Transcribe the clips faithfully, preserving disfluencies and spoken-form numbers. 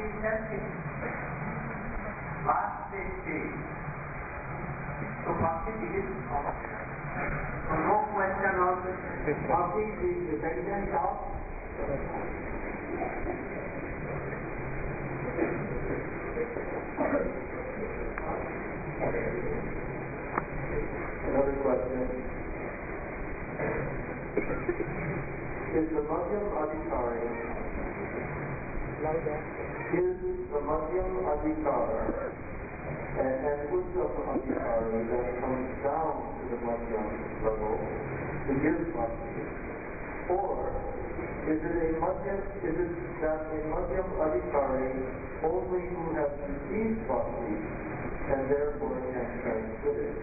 is last stage. So Bhakti begins from there. So no question of Bhakti is dependent of another question. Is the Madhyam Adhikari is the Madhyam Adhikari and, and Uttam Adhikari that comes down to the Madhyam level to give Bhakti? Or is it a Madhyam, is it that a Madhyam Adhikari only who has received Bhakti and therefore can transmit it?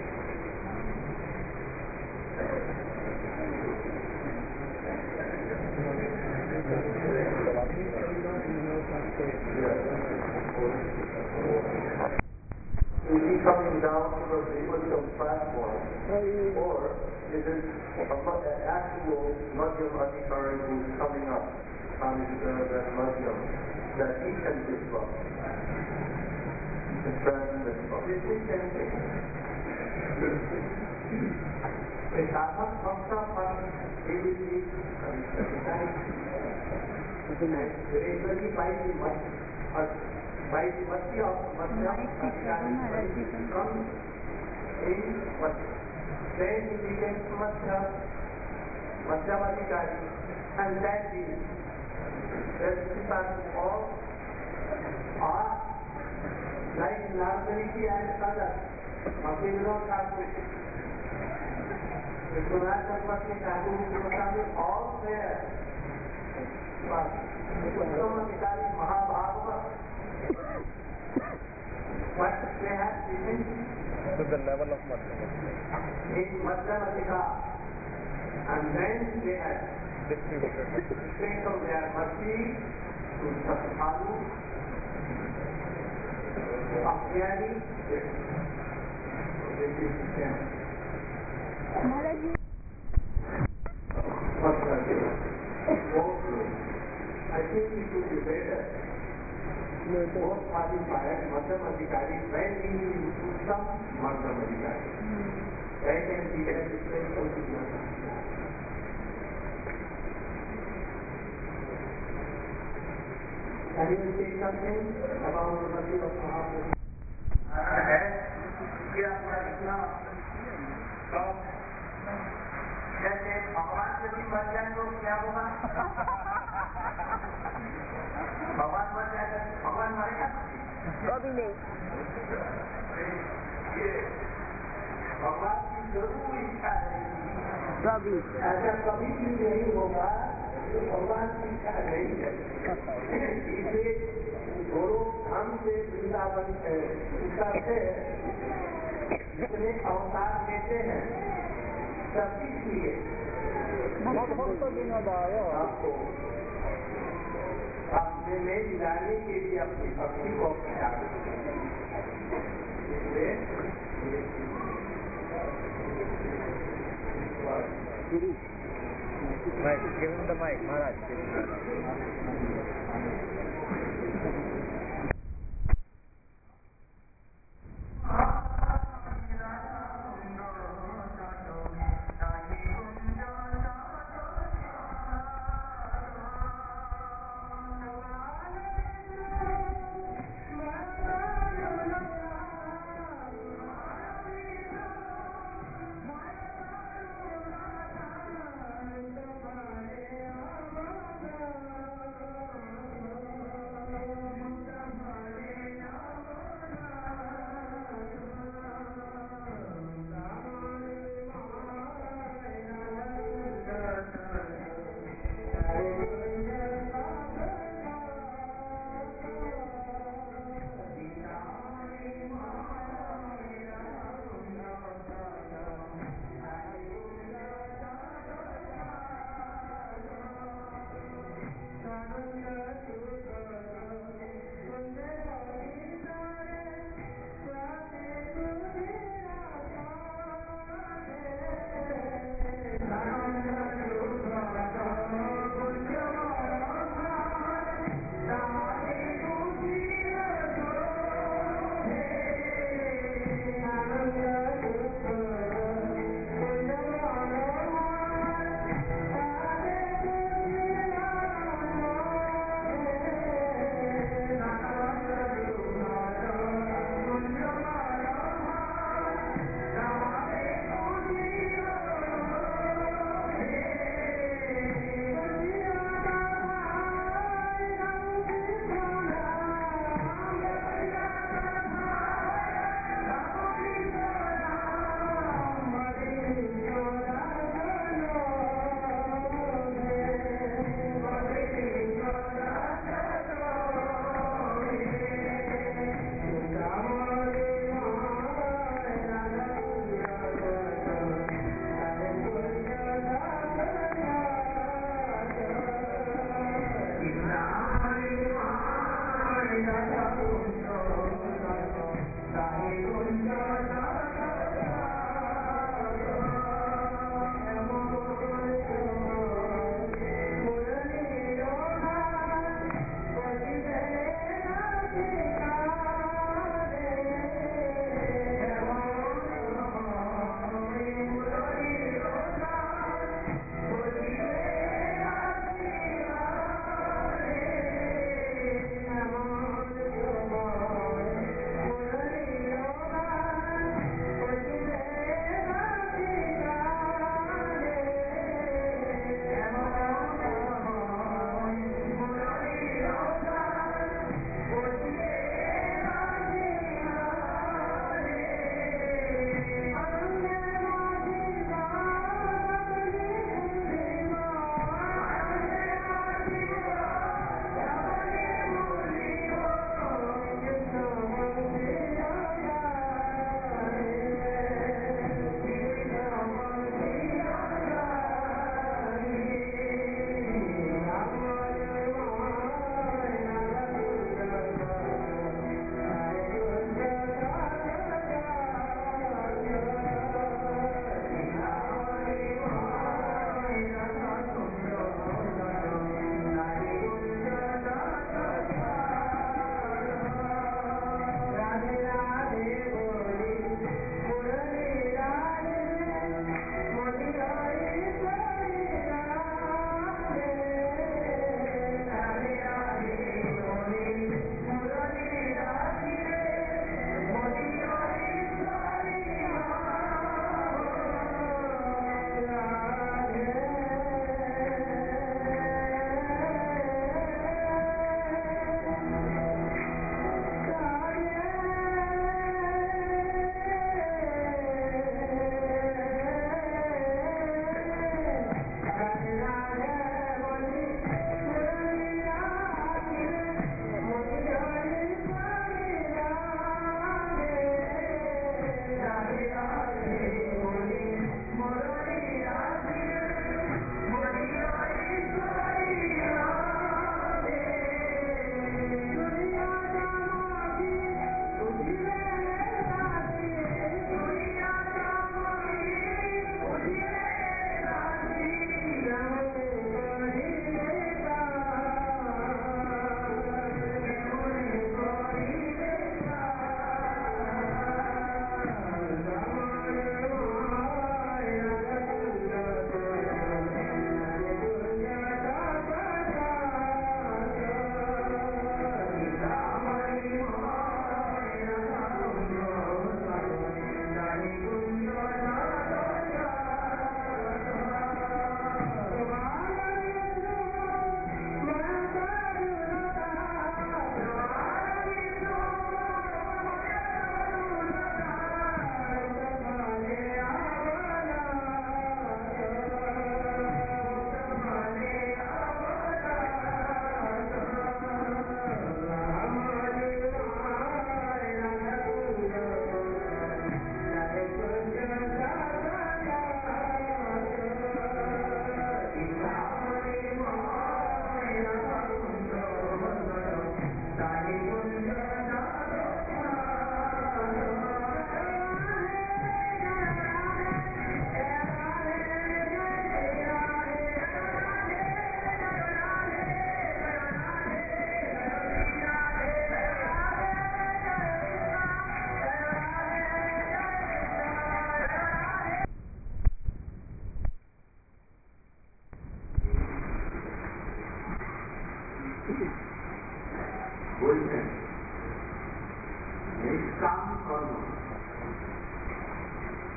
Is he coming down from the Uttam platform, or is it an actual Madhyam Adhikari who's coming up on his, uh, that Madhyam, that he can give Bhakti? He can transmit Bhakti. This is same thing. The Sarvat Bhakta Pan, he will be gradually by the by the mercy of Madhyam Adhikari comes in Madhyam. Then he becomes Madhyam, Madhyam Adhikari, and then the recipients of are like Nardariki and others, Mahendra Thakur, Vishwanath Chakravarti Thakur, Goswami, all there. But Uttam Adhikari, Mahabhagavata, but they have given to the level of Madhyam. in Madhyam Adhikari, and then they have Distributed. strength of their mercy to Sadhu, Ahyani, this is the same. I think it would be better. Both parties fired Madhyam Adhikari when he is Uttam Madhyam Adhikari. Then can he get the strength of the Madhyam Adhikari. Can you say something about the mercy of Mahaprabhu? क्या अपना इतना कम जैसे भगवान यदि मर जाए तो क्या होगा? भगवान मर जाएगा, भगवान मरेगा कभी नहीं। ये भगवान की जरूर इच्छा है, कभी ऐसा कभी भी नहीं होगा जो भगवान की इच्छा नहीं है। इसलिए दोनों धाम से वृंदावन करते जितने अवतार लेते हैं सब इसलिए आपको अपने में मिलाने के लिए अपनी भक्ति को प्रचार Mike, give him the mic, Maharaj.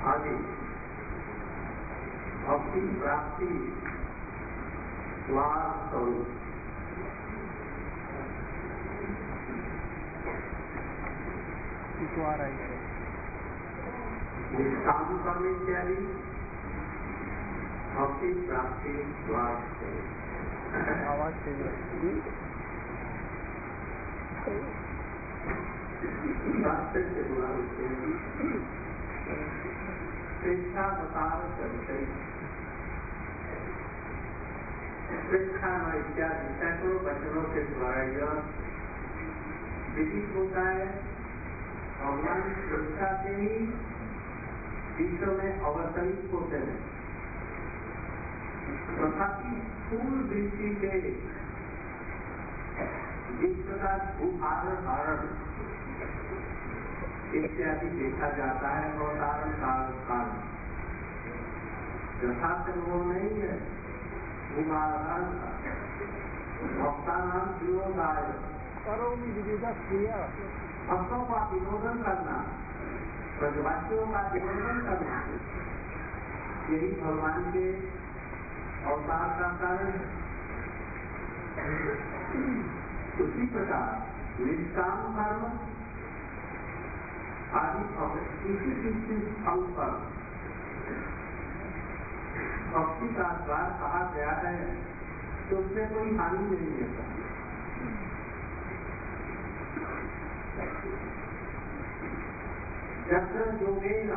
आदि भक्ति प्राप्ति द्वार स्वरूप निष्काम कर्म इत्यादि भक्ति प्राप्ति द्वार स्वरूप आवाज शास्त्र से बुला होते स्वेच्छा प्रसार चलते स्वेच्छा इत्यादि सैकड़ों वचनों के द्वारा यह विदित होता है। भगवान स्वेच्छा से ही विश्व में अवतरित होते हैं तथापि स्थूल दृष्टि से जिस प्रकार भूभारण धारण इत्यादि देखा जाता है अवतारण काल काल यथार्थ वो नहीं है। भूभारण भक्ता नाम विनोदाय करोमि विविध क्रिया भक्तों का विनोदन करना ब्रजवासियों का विनोदन करना यही भगवान के अवतार का कारण है। उसी प्रकार निष्काम कर्म आदि किसी किसी फल पर भक्ति का द्वार कहा गया है तो उसमें कोई हानि नहीं है। यत्र योगेन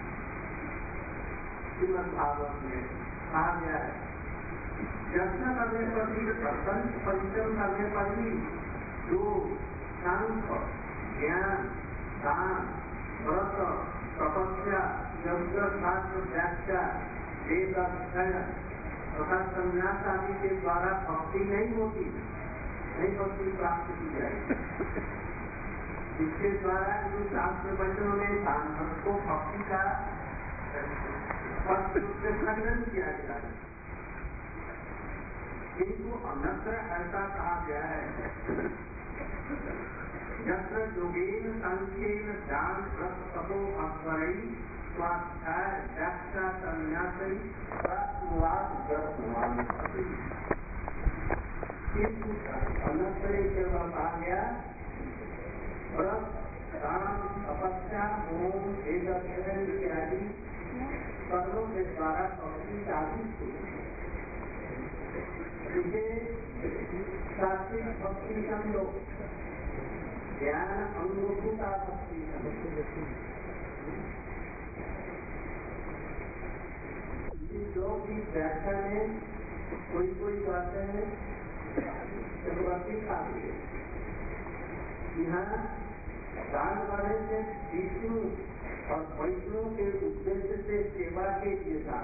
श्रीमद् भागवत में कहा गया है यत्न करने पर भी परिश्रम करने पर भी जो सांख्य ज्ञान दान व्रत तपस्या यज्ञ शास्त्र व्याख्या वेद अध्ययन तथा संन्यास आदि के द्वारा भक्ति नहीं होती नहीं भक्ति प्राप्त की जाएगी। इसके द्वारा जो शास्त्र वचनों में सांख्य को भक्ति का स्पष्ट रूप से खंडन किया गया है किंतु अन्यत्र ऐसा कहा गया है यत्र योगेन सांख्येन ज्ञान व्रत तपो अक्षरै स्वाध्याय व्याख्या संन्यासै प्राप्नुवाद व्रतवान किंतु अन्यत्र केवल कहा गया व्रत दान तपस्या होम वेद अध्ययन इत्यादि कर्मों के द्वारा भक्ति साधित हुई। इसे सात्विक भक्ति समझो ज्ञान अंगभूता भक्ति लोग भी व्याख्या में कोई कोई कहते हैं भक्ति खाती है। यहाँ दान करने से विष्णु और वैष्णु के उद्देश्य से सेवा के लिए था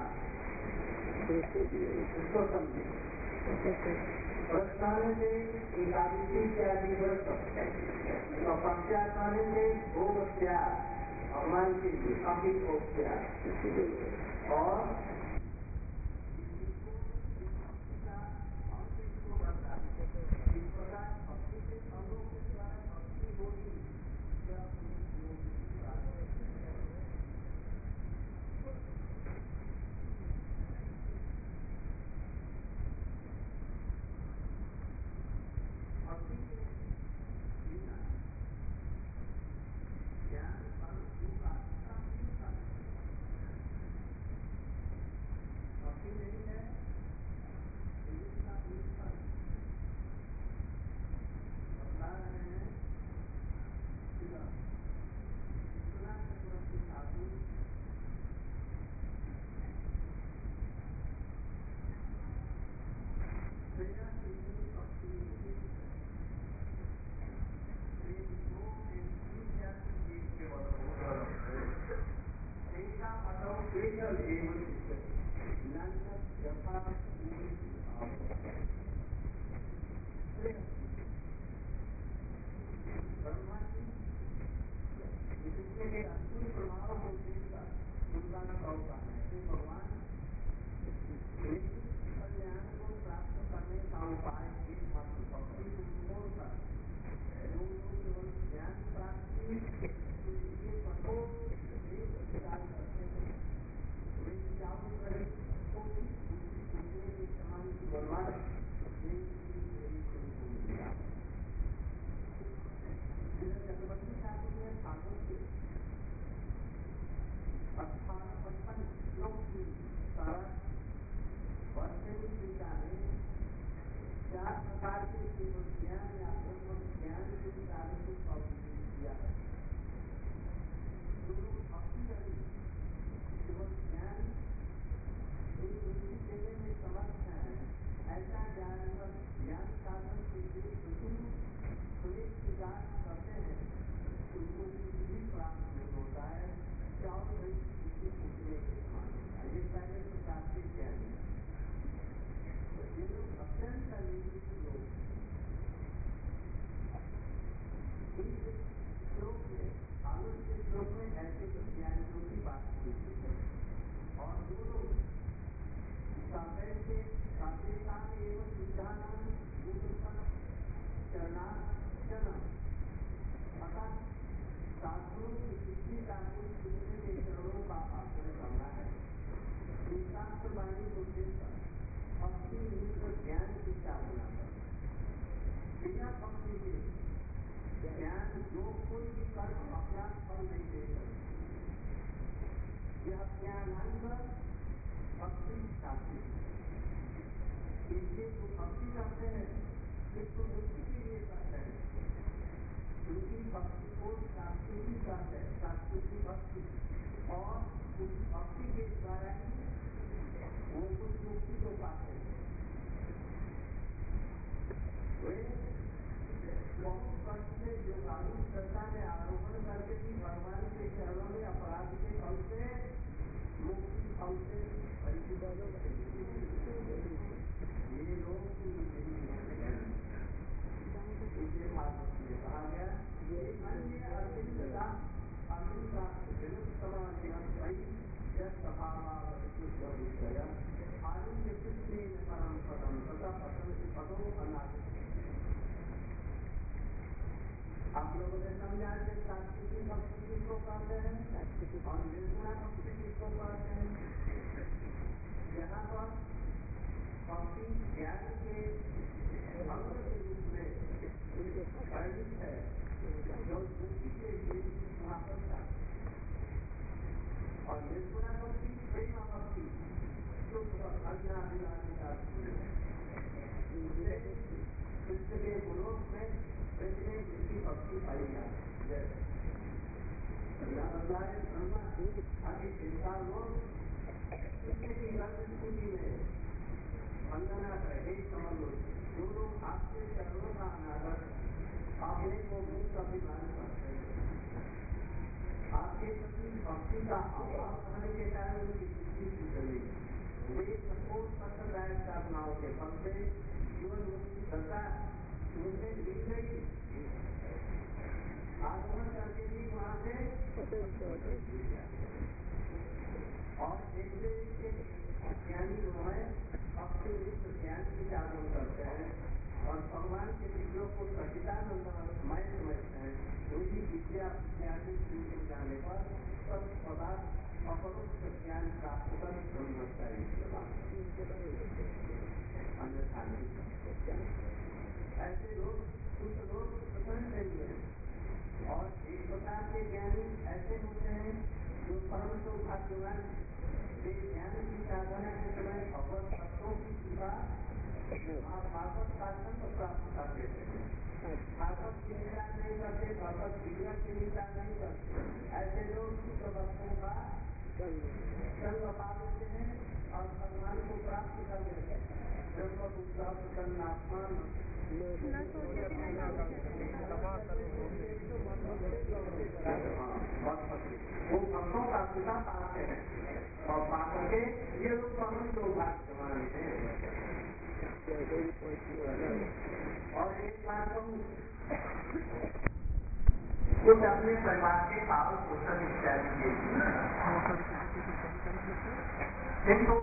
इसको समझे। प्रस्थान से एकादशी इत्यादि व्रत तपस्या करने से भोग त्याग भगवान के लिए काफी भोग त्याग और इस प्रकार भक्ति के अंगों के द्वारा भक्ति होगी पूरी साधन को कॉम्प्लीट किया है। जो लोग अपनी करें केवल ज्ञान एक उनकी देने में समर्थ है, ऐसा ज्ञान ज्ञान साधन के लिए सुनिश्चित स्वीकार करते हैं, उनको कुछ भी प्राप्त नहीं होता है, चाहो भाई किसी पूछने के समान होता है। ये पहले प्रकार के ज्ञान है। ये लोग अत्यंत अनिश्चित लोग इस श्लोक में आलोक के श्लोक में ऐसे ही ज्ञानियों की बात की है। और जो लोग साधन से साधनता एवं विधान चरणार्चन अर्थात साधुओं की दृष्टि का दूसरे के चरणों का आचरण करना है। शास्त्र वाणी को देकर भक्ति निमित्त ज्ञान की साधना कर बिना भक्ति के ज्ञान जो कोई भी कर्म अपना फल नहीं दे सकते। यह ज्ञानांग भक्ति शास्त्री इसलिए जो भक्ति करते हैं इसको मुक्ति के लिए करते हैं, क्योंकि भक्ति को शास्त्री भी करते हैं, शास्त्री की भक्ति और उस भक्ति के द्वारा ही वो कुछ मुक्ति को पाते हैं। वे बहुत कष्ट से जो कानून श्रद्धा में आरोपण करके भी भगवान के चरणों में अपराध के फल से मुक्ति फल से परिचित ये लोग इसे भागवत में कहा गया ये अन्य अरविंद का अरविंद का आनंद कृष्ण परम पदम तथा पतन पदों अनाथ। आप लोगों ने समझा कि शास्त्री की भक्ति किसको कहते हैं और निर्गुणा भक्ति किसको कहते हैं। यहाँ पर भक्ति ज्ञान के अंग के रूप में वर्णित है, जो मुक्ति के लिए वहाँ पर और निर्गुणा भक्ति प्रेम भक्ति शुद्ध अज्ञानाधिकार कृष्ण के गुणों में कृष्ण जिसकी भक्ति पाई जाती है। आगे चिंता लोग कृष्ण की स्थिति में वंदना करे समझ जो लोग आपके चरणों का अनादर अपने को मुक्त अभिमान करते हैं, आपके प्रति भक्ति का अभाव होने के कारण उनकी दृष्टि छूट गई, वे सपोज संप्रदाय साधनाओं के फल से जीवन मुक्ति सत्ता उनसे मिल गई, आगमन करके भी वहां से और एक ज्ञानी जो है अपने नित्य ज्ञान की साधन करते हैं और भगवान के विग्रह को सचिदानंद मय समझते हैं। उनकी विद्या ज्ञानी पूजन जाने पर सब पदार्थ अपरोक्ष ज्ञान प्राप्त कर ब्रह्मता अन्यथा नहीं। ऐसे लोग कुछ लोग प्रसन्न नहीं है और एक प्रकार के ज्ञानी ऐसे होते हैं जो परम सौभाग्यवान वे ज्ञान की साधना के समय भगवत तत्वों की कृपा भागवत का संग प्राप्त कर देते हैं। भागवत की निंदा नहीं करते, भगवत विग्रह की निंदा नहीं करते, ऐसे लोग शुद्ध वस्तुओं का संग पा देते हैं और भगवान को प्राप्त कर देते हैं। ब्रह्म बुद्ध प्रसन्नात्मान वो भक्तों का पिता पाते हैं और पाकर के ये लोग परम सौभाग्यवान हैं। और एक बात कहूँ, कुछ अपने परिवार के पालन पोषण इत्यादि के किंतु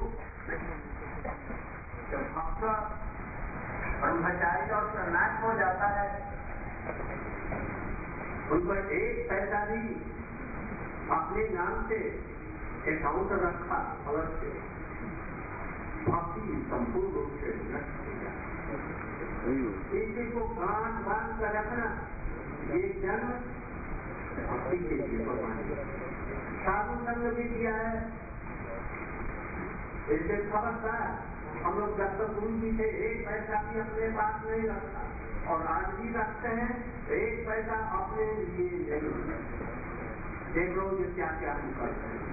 जब भक्त ब्रह्मचारी और सन्यास हो जाता है उनको एक पैसा भी अपने नाम से अकाउंट रखा अवश्य भक्ति संपूर्ण रूप से नष्ट हो जाती है। इसी को गांठ बांध कर रखना ये जन्म भक्ति के लिए भगवान साधु संग भी दिया है। इससे खबरदार हम लोग जब तक उनकी से एक पैसा भी अपने पास नहीं रखा और आज भी रखते हैं, एक पैसा अपने लिए नहीं। देख लो ये क्या क्या हम करते हैं।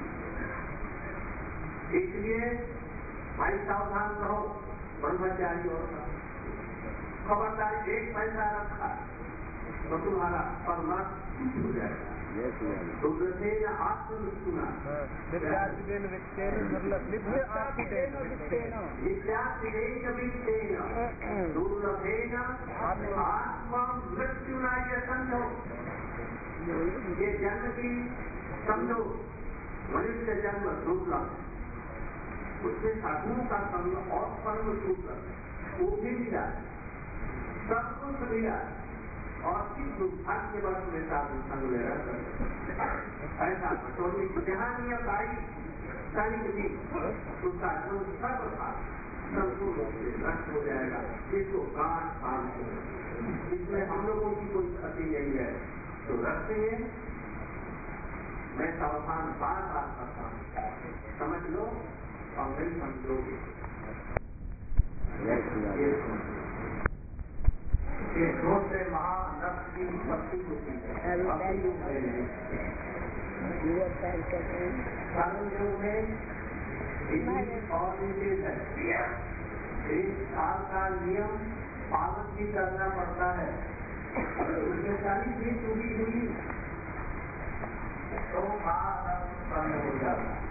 इसलिए भाई सावधान रहो ब्रह्मचारी और खबरदार, एक पैसा रखा तो तुम्हारा परमात्मा हो जाएगा। दुर्लभेन आत्मनिष्ठुना विद्यार्थीन वित्तेन दुर्लभेन आत्मनिष्ठुना विद्यार्थीन वित्तेन दुर्लभेन आत्मनिष्ठुना। ये समझो, ये जन्म की समझो, मनुष्य जन्म दुर्लभ, उसमें साधुओं का संग और परम दुर्लभ, वो भी मिला, सब कुछ मिला, और किस दुर्भाग्यवश में साधु संग ले रहा ऐसा बटोरी जहाँ नियत आई सैनिक जी, उसका जो सब था संपूर्ण रूप से नष्ट हो जाएगा। इसको गांठ बांध, इसमें हम लोगों की कोई क्षति नहीं है। तो रखेंगे, मैं सावधान बार बार करता हूँ, समझ लो और नहीं समझोगे। ये दूसरे महानक्ष की उत्पत्ति होती है। कर्मयोग में और निषेध है। एक साल का नियम पालन भी करना पड़ता है। उसमें सारी चीज टूटी हुई तो महानक्ष हो जाता है।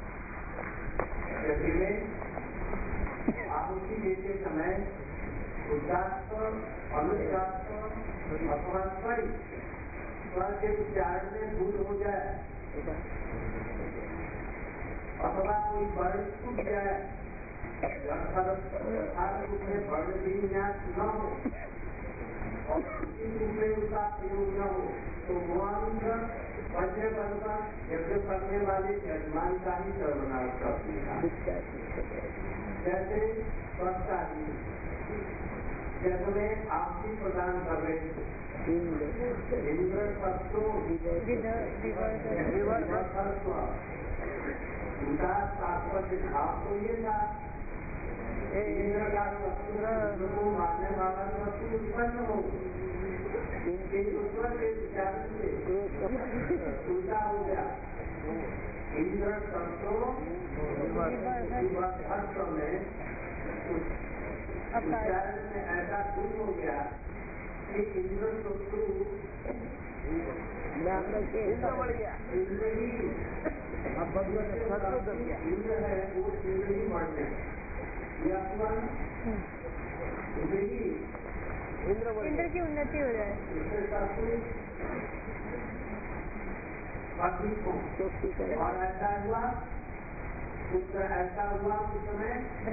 आहुति देते समय उदात्त अनुदात्त अथवा स्वर स्वर के उच्चारण में भूल हो जाए अथवा कोई वर्ण छूट जाए, उसमें वर्ण भी ज्ञात न हो और किसी रूप में उसका प्रयोग न हो तो गुणानुसार पढ़ने बनकर यज्ञ करने वाले यजमान का ही सर्वनाश करती है। जैसे स्वच्छता जैसे में आपसी प्रदान कर रहे थे इंद्र तत्व उनका तात्पर्य भाव तो ये था, इंद्र का तत्व को मानने वाला तत्व उत्पन्न हो, ईश्वर के विचार से उल्टा हो गया। इंद्र तत्व में उच्चारण में ऐसा दूर हो गया कि इंद्र तत्व इंद्र ही इंद्र है, वो इंद्र ही बढ़ने इंद्र की उन्नति हो जाए। और ऐसा हुआ पुत्र ऐसा हुआ उस समय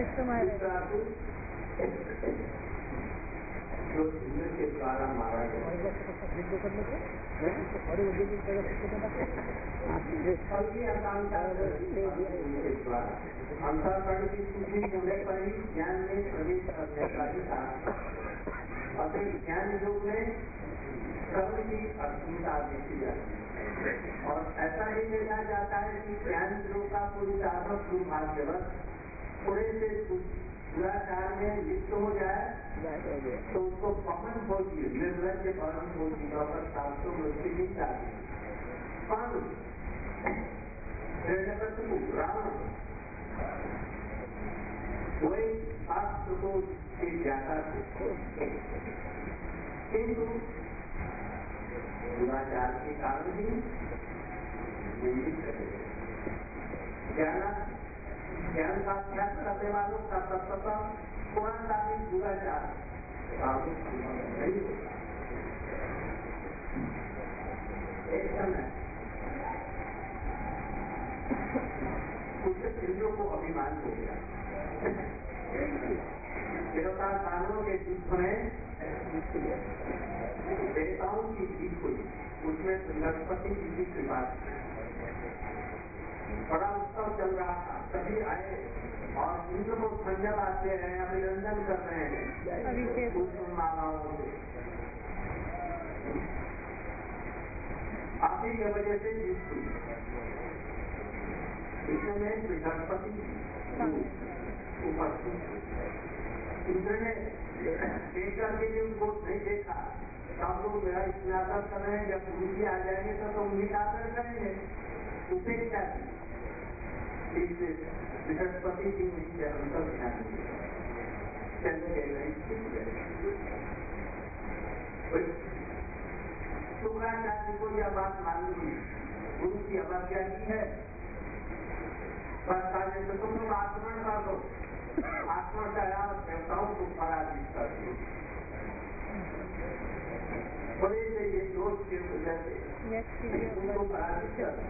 जो इंद्र के द्वारा मारा गया। अंतःकरण की सूची होने पर ही ज्ञान में प्रवेश करने का ही था। अतः ज्ञान योग में कर्म की अर्थता देखी जाती है और ऐसा ही देखा जाता है कि ज्ञान योग का कोई साधक दुर्भाग्यवश थोड़े से दुराचार में लिप्त हो जाए तो उसको पवन भोजी निर्लज के पवन भोजी का शास्त्रों मृत्यु नहीं चाहती। रावण वही शास्त्र को ज्ञाता थे किंतु दुराचार के कारण ही ज्ञान ज्ञान का त्याग करने वालों का तत्वता थोड़ा सा भी दुराचार नहीं होता। एक समय कुछ इंद्रियों को अभिमान हो गया। देवता दानवों के युद्ध में देवताओं की जीत हुई, उसमें बृहस्पति जी की कृपा बड़ा उत्सव चल रहा था। सभी आए और इंद्र को धन्यवाद दे रहे हैं, अभिनंदन कर रहे हैं पुष्प मालाओं से। आप ही की वजह से जीत हुई। इसमें बृहस्पति उपस्थित इंद्र ने देख करके भी उनको नहीं देखा, सब लोग मेरा इतना आदर कर रहे हैं, जब गुरु जी आ जाएंगे तो तो उन्हीं का आदर करेंगे, उपेक्षा की। इसलिए बृहस्पति जी उनके अंतर ध्यान चले गए नहीं। शुक्राचार्य को यह बात मालूम हुई, गुरु की अवज्ञा की है, बस तो तुम लोग आक्रमण कर दो, आक्रमण कराया देवताओं को पराजित कर दो। बड़े से ये दोष के वजह से उनको पराजित कर।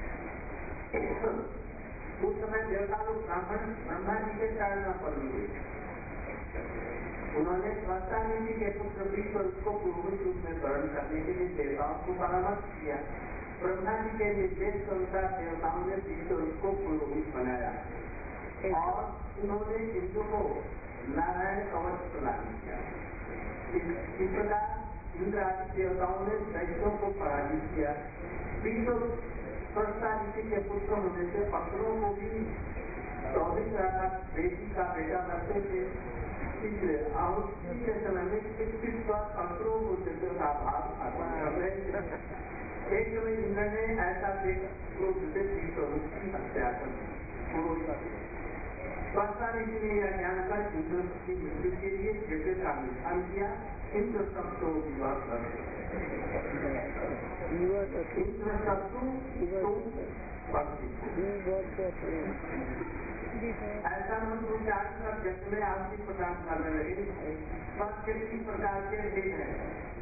उस समय देवता लोग ब्राह्मण ब्रह्मा जी के चरणों पर हुए, उन्होंने स्वस्था नीति के पुत्र विश्व को पुरोहित रूप में ग्रहण करने के लिए देवताओं को परामर्श किया। ब्रह्मा जी के निर्देश के अनुसार देवताओं ने विश्व को पुरोहित बनाया और उन्होंने इंद्र को नारायण कवच प्रदान किया। इस प्रकार इंद्र आदि देवताओं ने दैत्यों को पराजित किया। विश्व स्वस्था नीति के पुत्र होने से असुरों को भी चौबीस का बेटी का बेटा बनते थे। इसलिए आवृत्ति के समय में इक्कीस बार असुरों को दिव्य का भाव कर रहे थे। एक समय इंद्र ने ऐसा देख क्रोध से विश्वरूप की हत्या कर दी। स्वस्था नीति ने यह जानकर इंद्र की मृत्यु के लिए दिव्य का विधान किया। इंद्र शब्दों विवाह कर इंद्र शब्दों ऐसा मंत्र उच्चारण कर जग में आरती प्रदान करने लगे। स्वास्थ्य तीन प्रकार के भेद है,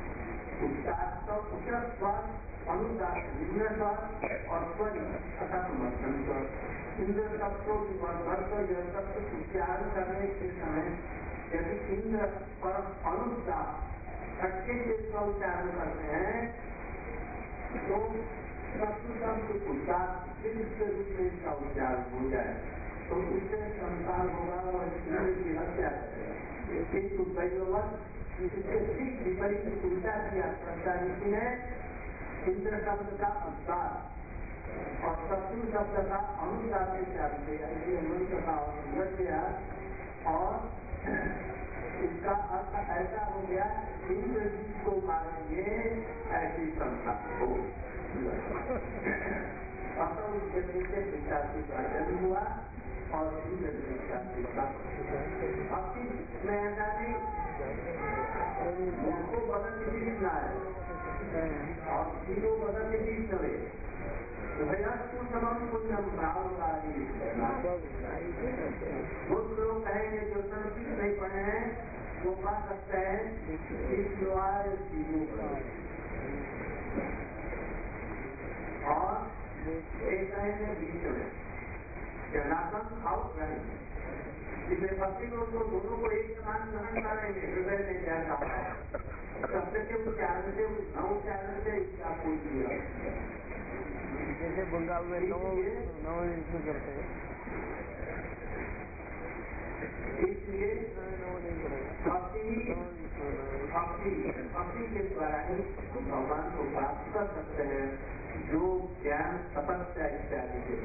उच्च स्वर, अनुदान, निम्न स्वर और स्वर अर्थात मध्यम स्वर। इंद्र शब्दों की वर्धन यह शब्द उच्चारण करने के समय यदि इंद्र पर अनुदान खट्टे से इसका उच्चारण करते हैं तो शत्रु शब्द उच्चार के रूप में इसका उच्चारण हो जाए तो उससे संसार होगा और इंद्र की हत्या करेगा। किंतु दैववश इसके ठीक विपरीत उल्टा किया स्वस्था नीति ने। इंद्र शब्द का उद्धार और शत्रु शब्द का अनुदान से त्याग किया, इसलिए मंत्र का उल्लेख किया और इसका अर्थ ऐसा हो गया इंद्र जी को मारेंगे ऐसी संस्था हो। अतः उस व्यक्ति से पिताजी का जन्म हुआ और इंद्र जी का अब मैं ऐसा नहीं उसको बदल के बीच ना है और तीनों बदल के बीच चले भयास्तु समम पुण्यम भावकारी। कुछ लोग कहेंगे जो संस्कृत नहीं पढ़े हैं वो पा सकते हैं और एक कहेंगे बीच में जनार्दन आउट रहेंगे। इसलिए भक्ति लोग तो दोनों को एक समान ग्रहण करेंगे, हृदय में जैसा शब्द के उच्चारण से न उच्चारण से इसका कोई क्रिया जैसे बंगाल में नवो नवो इसमें करते हैं, इसलिए भक्ति भक्ति भक्ति के द्वारा ही भगवान को प्राप्त कर सकते हैं जो ज्ञान तपस्या इत्यादि के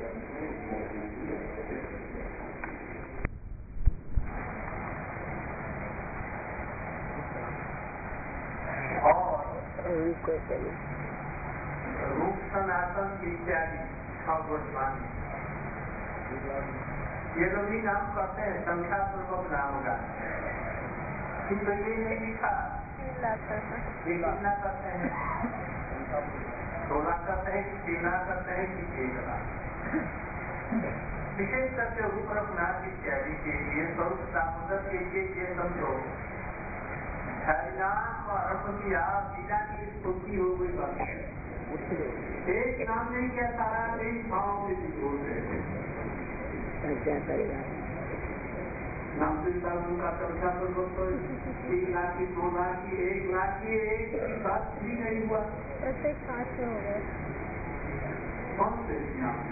और रूप सनातन इत्यादि भगवतवाणी ये लोग भी नाम करते हैं संख्या पूर्वक नाम का, किंतु ये नहीं लिखा ये कितना करते हैं, सोलह करते हैं कि तेरह करते हैं कि एक लाख। विशेष करके रूप रघुनाथ इत्यादि के लिए स्वरूप दामोदर के लिए ये समझो हरिनाम और रत्न की गीता की स्तुति हो गई बात है। एक नाम नहीं किया सारा देश भाव से विरोध है। नाम से उनका चर्चा तो तीन लाख की दो लाख की एक लाख की एक बात भी नहीं हुआ, प्रत्येक पाँच हो गए। कौन से नाम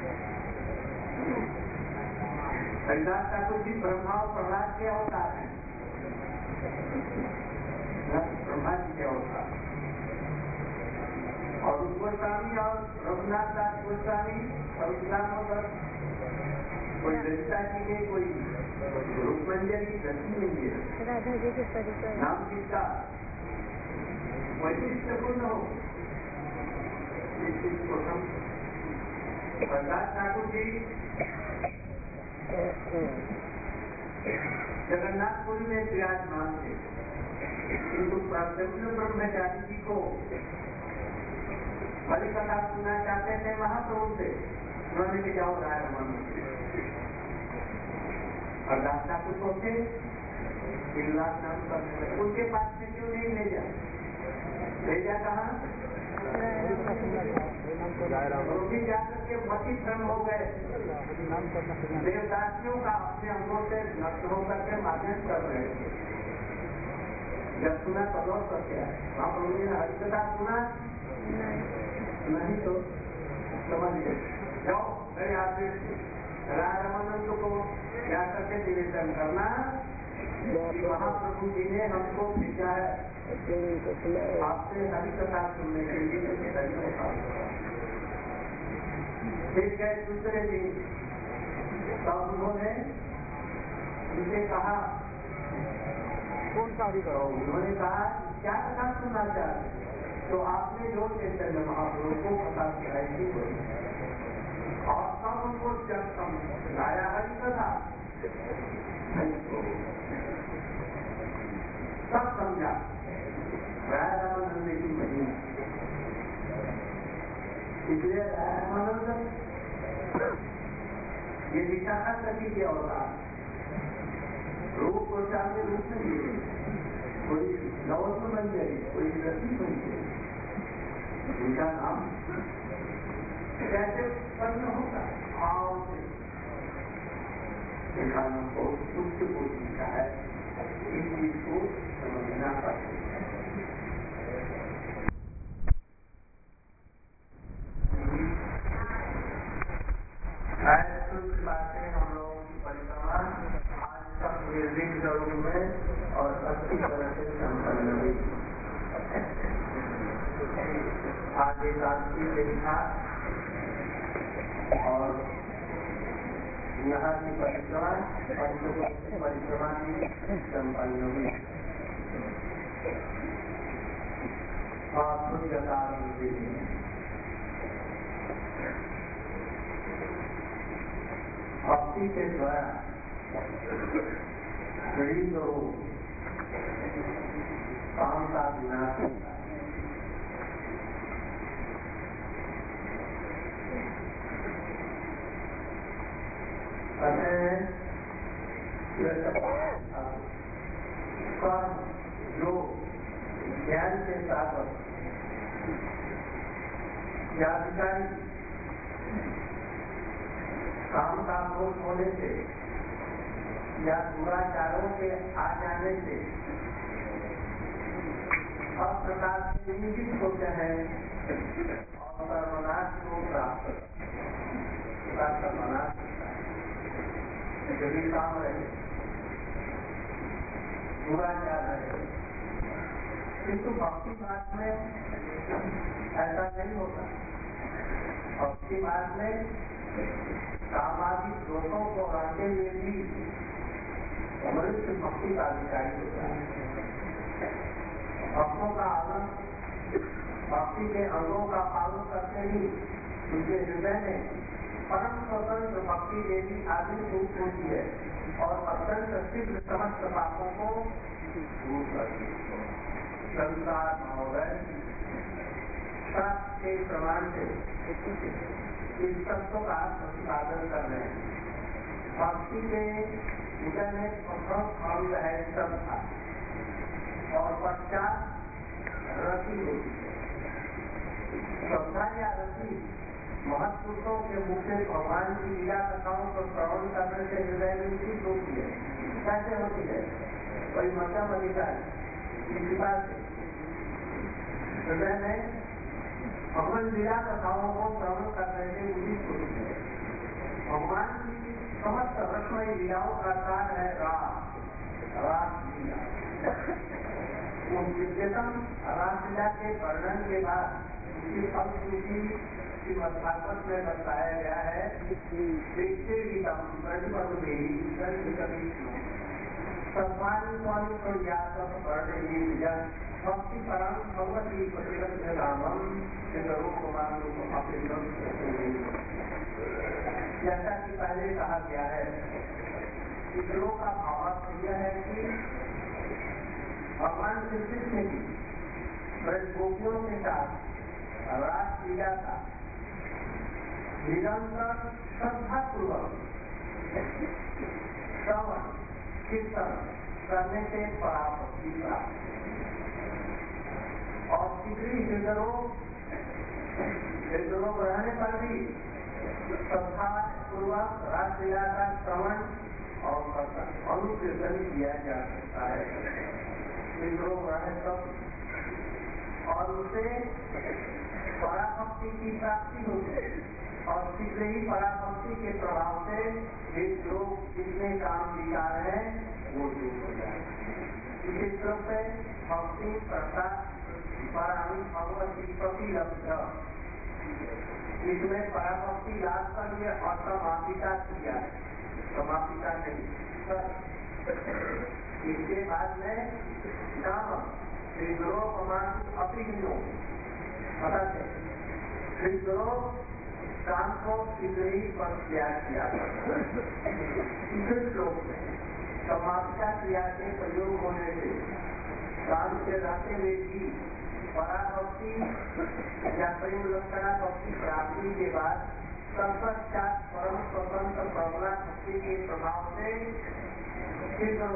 हरिदास ठाकुर जी ब्रह्मा और प्रहलाद के अवतार है, ब्रह्मा जी के अवतार और गोस्वामी और रघुनाथ दास गोस्वामी और दामोदर कोई ललिता जी के, कोई रूपमंजरी दृष्टि नहीं है। राधा जी के परिचय नाम किसका वैशिष्टपूर्ण हो, इस चीज को समझो। प्रहलाद ठाकुर जी जगन्नाथपुरी में विराजमान थे, किंतु प्रद्युम्न ब्रह्मचारी जी को बलि कथा सुनना चाहते थे महाप्रभु से, उन्होंने ले जाओ राय रमन। प्रहलाद ठाकुर को थे नाम पर, उनके पास में क्यों नहीं ले जा ले जा कहा रोगी जाकर के मती भ्रम हो गए। देवदासियों का अपने अंगों से नष्ट होकर के माध्यम कर रहे थे। जब सुना तो लौट करके आए, आप लोगों ने हरिकथा सुना नहीं तो समझ गए, जाओ मेरे आदेश से राय रामानंद को क्या करके निवेदन करना कि महाप्रभु जी ने हमको भेजा है आपसे हरिकथा सुनने के लिए। फिर गए दूसरे दिन, तब उन्होंने उनसे कहा कौन सा हरिकथा? उन्होंने कहा क्या कथा सुनना चाहते, तो आपने जो चैतन्य महाप्रभु को कथा सुनाई थी और सब उनको जब समझाया हरिकथा सब समझा राय रामानंद की महिमा। इसलिए राय रामानंद ये विशाखा सती के अवतार रूप गोस्वामी के रूप में लिए, कोई नवोत्तम बन गई, कोई रसी बन गई, उनका नाम कैसे उत्पन्न होगा भाव से दिखाना बहुत उच्च कोटि का है। इस चीज को समझना पड़ेगा। कुछ बातें हम लोगों की परिक्रमा आज तक निर्विघ्न रूप में और अच्छी तरह से संपन्न हुई। आगे शांति देखा और यहाँ की परिक्रमा पंचकोश की परिक्रमा की संपन्न हुई और सूर्यकार भक्ति के द्वारा शरीर को काम का विनाश होता है। जो ज्ञान के साथ ज्ञानकारी काम का क्रोध होने से या दुराचारों के आ जाने से सब प्रकार से निश्चित होते हैं और सर्वनाश को प्राप्त सर्वनाश यदि काम रहे दुराचार रहे, किंतु भक्ति मार्ग में ऐसा नहीं होता। भक्ति मार्ग में सामाजिक दोषों को हटाते हुए भी मनुष्य भक्ति का अधिकारी होता है। भक्तों का आनंद भक्ति के अंगों का पालन करते ही उनके हृदय में परम स्वतंत्र भक्ति देवी आदि रूप होती है और अत्यंत शीघ्र समस्त पापों को दूर करती है। संसार महोदय शास्त्र के प्रमाण से इस तत्व का प्रतिपादन कर रहे हैं। भक्ति के विषय में प्रथम अंग है श्रद्धा और पश्चात रति होती है। श्रद्धा या रति महत्पुरुषों के मुख से भगवान की लीला कथाओं को श्रवण करने से हृदय में उचित होती है। कैसे होती है? कोई मध्यम अधिकारी इस बात से हृदय में भगवान लीला कथाओं को श्रवण करने से उचित होती है। भगवान की समस्त रसमयी लीलाओं का सार है रास रास लीला। उस विद्यतम रास लीला के वर्णन के बाद उसकी फलश्रुति भागवत में बताया गया है विश्वेवितम प्रतिपदुमेहि प्रतिपदिष्णु सम्मानि स्वामी प्रज्ञातम वर्णये जन भक्ति परम भगवती प्रतिपद रामम रूपमान अपिंदम। जैसा कि पहले कहा गया है, श्लोक का भावार्थ यह है कि भगवान श्री कृष्ण की ब्रज गोपियों के साथ रास लीला का निरंतर श्रद्धापूर्वक श्रवण कीर्तन करने से पराभक्ति प्राप्त और शीघ्र ही हृदरोग हृदरोग रहने पर भी श्रद्धा पूर्वक रास लीला का श्रवण और अनुकीर्तन किया जा सकता है। हृदरोग रहे तब और उसे पराभक्ति की प्राप्ति होती है और शीघ्र ही पराभक्ति के प्रभाव से ये लोग जितने काम विकार है वो दूर हो जाए। इसी श्लोक से भक्ति प्रसाद परामी भगवती प्रतिलब्ध, इसमें पराभक्ति लाभ कर लिए और समापिता किया समापिता नहीं। इसके बाद में नाम हृदरोपमान अभिहिनो पता है, हृदरोग काम को शीघ्र ही पर त्याग किया। इस श्लोक में समापिता क्रिया के प्रयोग होने से काम से रहते हुए भी पराभक्ति या प्रेम लक्षणा भक्ति प्राप्ति के बाद तत्पश्चात परम स्वतंत्र प्रबला भक्ति के प्रभाव से शीघ्र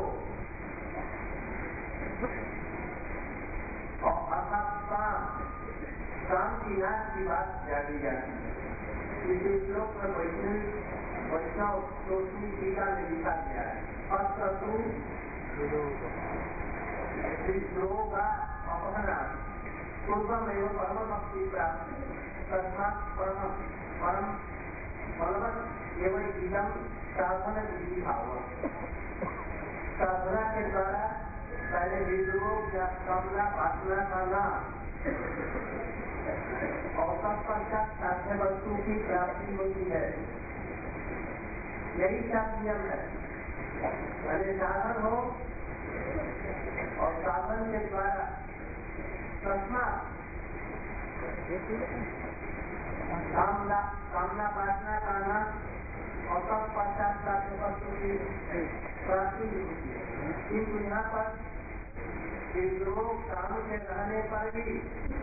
अर्थात काम की नाश की बात जानी जाती है। इस श्लोक में वैष्णव वैष्णव सोचनी टीका में लिखा गया है, अस्तु रोगा अपहरणा पूर्वम एवं परम भक्ति प्राप्ति तस्मात् परम परम बलवत् एवं इदम साधन विधि भाव। साधना के द्वारा पहले हृदरोग या कामना वासना का नाश और तत्पश्चात साध्य वस्तु की प्राप्ति होती है। यही सब नियम है। पहले साधन हो और साधन के द्वारा तस्मात् कामना कामना वासना का नाश और तत्पश्चात साध्य वस्तु की प्राप्ति होती है। किंतु यहाँ पर लोग काम के रहने पर भी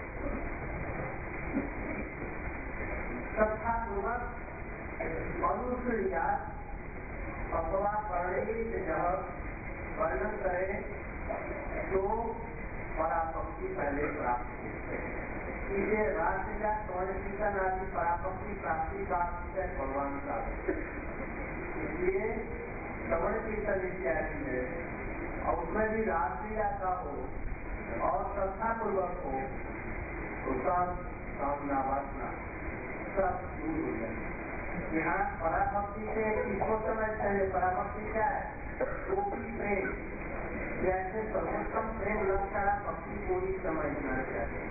श्रद्धापूर्वक अनुक्रिया अथवा वर्णित जब वर्णन करे तो पराभक्ति पहले प्राप्त होती है। इसे राष्ट्रीय स्वर्ण कीर्तन आदि पराभक्ति प्राप्ति का भगवान का, इसलिए श्रवण कीर्तन इत्यादि है और उसमें भी राष्ट्रीय का हो और श्रद्धापूर्वक हो तो सब कामना वासना सब दूर हो जाए। यहाँ पराभक्ति से किसको समझते हैं? पराभक्ति क्या है? गोपी प्रेम, जैसे सर्वोत्तम प्रेम लक्षणा भक्ति को ही समझना चाहिए।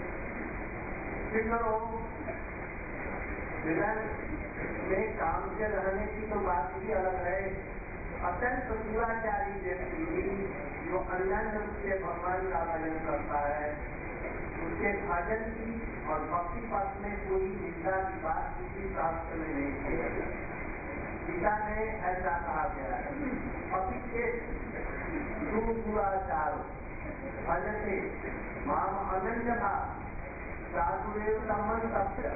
मिलन में काम के रहने की तो बात ही अलग है। अत्यंत शिवाचारी व्यक्ति जो अन्य रूप से भगवान का भजन करता है, उसके भजन की और भक्ति पथ में कोई निंदा की बात किसी शास्त्र में नहीं की। गीता में ऐसा कहा गया है, अभी के दुराचार भजते माम अनन्य भाव साधुदेव संबंध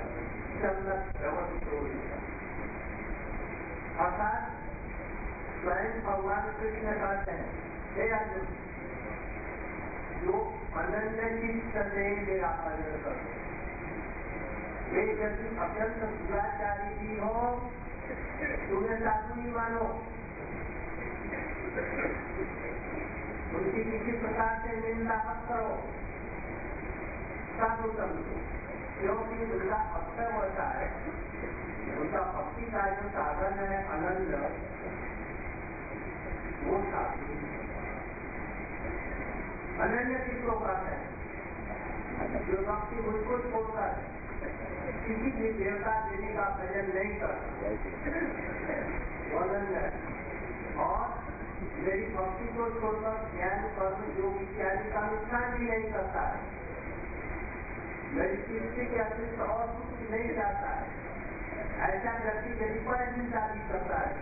अर्थात स्वयं भगवान कृष्ण कहते हैं, हे अर्जुन, जो अनन्य चित्त से मेरा भजन करो, वे यदि अत्यंत दुराचारी भी हो तुम्हें साधु ही मानो, उनकी किसी प्रकार से निंदा मत करो, साधु समझो, क्योंकि उनका अक्षर होता है, उनका भक्ति का जो साधन है अनंत, वो साधु अनन्य किसको कहते हैं? जो भक्ति बिल्कुल छोड़कर किसी भी देवता देवी का भजन नहीं करता, अनन्य है। और मेरी भक्ति को छोड़कर ज्ञान कर्म योग इत्यादि का नुकसान भी नहीं करता है, मेरी सृष्टि के अतिरिक्त और कुछ नहीं चाहता है। ऐसा व्यक्ति मेरी पर हिंसा भी करता है,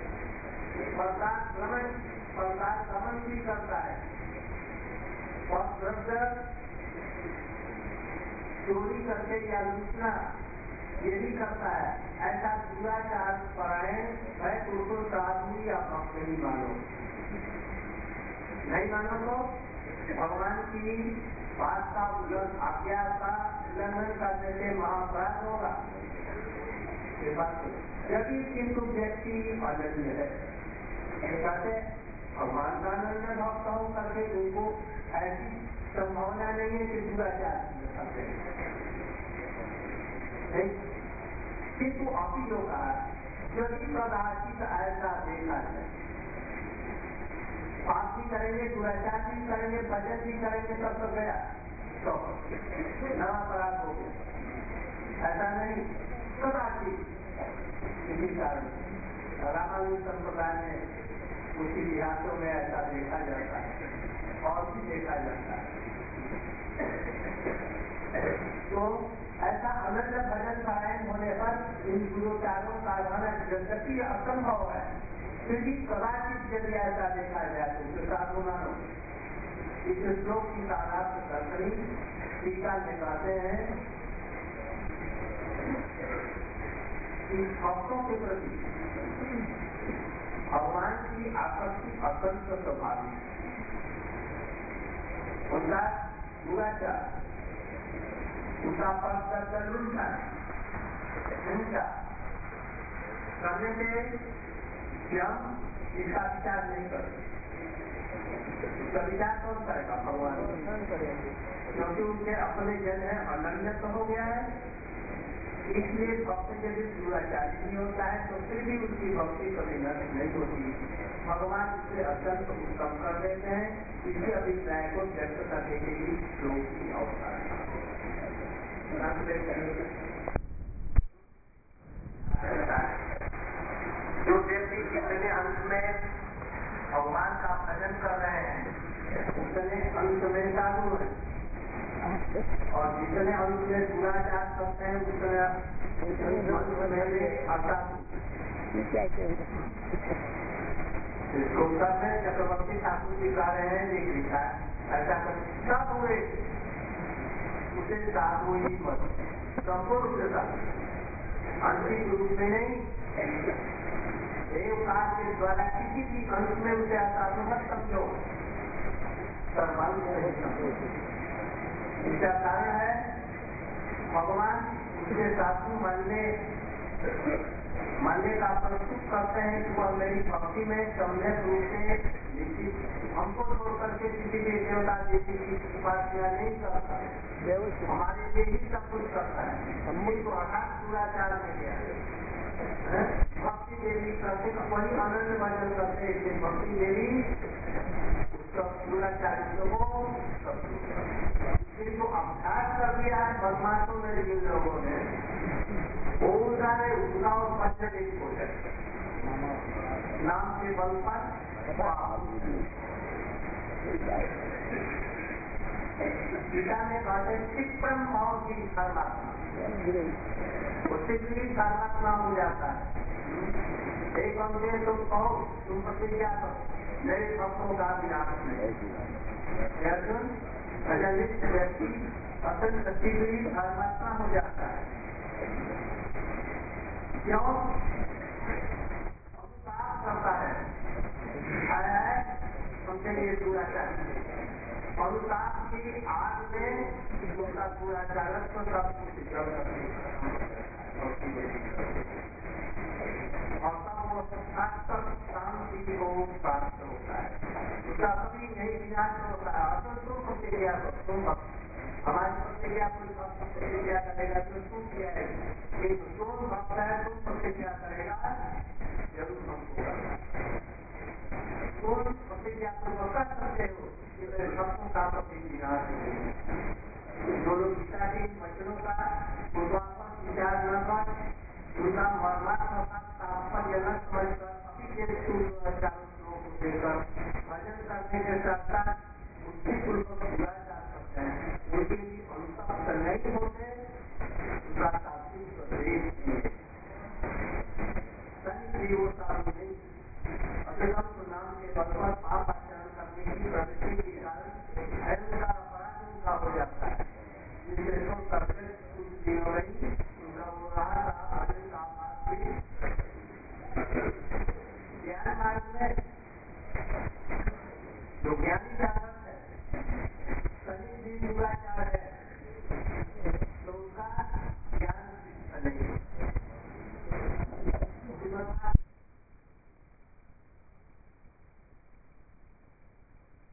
प्रसाद गमन भी करता है और द्रव्य चोरी करके या लूटना ये भी करता है। ऐसा दुराचार परायण है तो उसको साधु या भक्त नहीं मानो, नहीं मानो तो भगवान की बात का उल्लंघन, आज्ञा का उल्लंघन करने से महापराध होगा। यदि किंतु व्यक्ति अनन्य है, कहते भगवान का अनन्य भक्त हो करके उनको ऐसी संभावना नहीं है कि दुराचार करते हैं, किंतु अभी लोग यदि कदाचित ऐसा देखा जाए, पाप भी करेंगे, दुराचार भी करेंगे, भजन भी करेंगे, तब तो गया तो नया अपराध हो गया। ऐसा नहीं, कदाचित किसी कारण रामानुज संप्रदाय में कुछ इतिहासों में ऐसा देखा जाता है और भी देखा जाता है। तो ऐसा अनन्य भजन पारायण होने पर इन दुराचारों का रहना जगती असंभव है, फिर भी कदाचित यदि ऐसा देखा जाए तो साधु मानो। इस श्लोक की साधारण दर्शनी टीका में कहते हैं कि भक्तों के प्रति भगवान की आसक्ति अत्यंत स्वाभाविक, उनका दुराचार, उनका पद कर लूटना, हिंसा करने से हम इसका विचार नहीं करते। इसका विचार कौन करेगा? भगवान करेंगे, क्योंकि उनके अपने जन है, अनन्य तो हो गया है। इसलिए भक्त यदि दुराचारी नहीं होता है तो फिर भी उसकी भक्ति कभी नष्ट नहीं होती, भगवान उसे अत्यंत उत्तम कर देते हैं। इसी अभिप्राय को व्यक्त करने के लिए श्लोक की अवधारणा जो व्यक्ति जितने अंत में भगवान का भजन कर रहे हैं उतने अंत में साधु है, और जितने अंत में दुराचार करते हैं उतने असाधु। इसको उत्तर में चक्रवर्ती ठाकुर जी कह रहे हैं, एक लिखा ऐसा सब हुए उसे साधु ही मत, संपूर्ण रूप से साधु, अंतिम रूप में नहीं, देवकाल के द्वारा किसी भी अंश में उसे असाधु मत समझो, सर्वांग नहीं समझो। इसका कारण है भगवान उसे साधु मानने मानने का प्रस्तुत करते हैं कि वह मेरी भक्ति में सम्यक रूप से निश्चित हमको छोड़ करके किसी भी देवता देवी की उपासना नहीं करता, हमारे लिए ही सब कुछ करता है। हमने तो हठात दुराचार में गया भक्ति देवी करते वही अनन्य भजन करते, इसलिए भक्ति देवी दुराचारियों को जिनको अभ्यास कर दिया है परमात्मा में जिन लोगों ने, वो सारे उनका और पंचक एक हो जाए नाम के बल पर। गीता में कहते चित्रम भाव की धर्मात्मा, उससे भी धर्मात्मा हो जाता है। एक अंगे तुम कहो, तुम प्रतिज्ञा करो मेरे भक्तों का विनाश नहीं। अर्जुन अजलित व्यक्ति अत्यंत शीघ्र धर्मात्मा हो जाता है। क्यों? अनुताप करता है, आया है उनके लिए दुराचार, अनुताप की आग में उनका दुराचारत्व सब कुछ जल और तब वो शाश्वत शांति को प्राप्त होता है, उसका कभी नहीं विनाश होता है। असल तुम प्रतिक्रिया तुम हमारी प्रतिक्रिया कोई भक्त प्रतिक्रिया करेगा तो तुम किया है, लेकिन तुम भक्त है तुम प्रतिक्रिया करेगा जरूर हमको करना। तुम प्रतिक्रिया को कर सकते हो कि मेरे भक्तों का कभी विनाश नहीं। दोनों गीता के वचनों का न समझकर अभी के चारों श्लोक को देकर भजन करने के साथ साथ बुद्धि पूर्वक जुड़ा जा सकते हैं, उनके लिए अनुतप्त नहीं होते, उनका शाब्दिक स्वदेश नहीं है। सही जीवोता नहीं अभिगम नाम के बल पर पाप आचरण करने की प्रवृत्ति के कारण अहंकार अपराध उनका हो जाता है, जिससे तुम करते कुछ दिनों में ही उनका वो रहा था भजन का मार्ग भी ज्ञान मार्ग में